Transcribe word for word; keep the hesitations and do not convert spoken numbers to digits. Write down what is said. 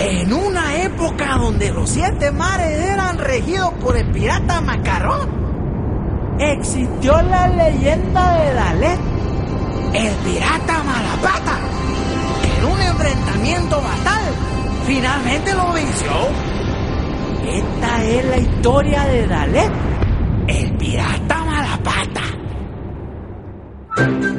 En una época donde los siete mares eran regidos por el pirata Macarrón, existió la leyenda de Dalet, el pirata Malapata, que en un enfrentamiento fatal finalmente lo venció. Esta es la historia de Dalet, el pirata Malapata.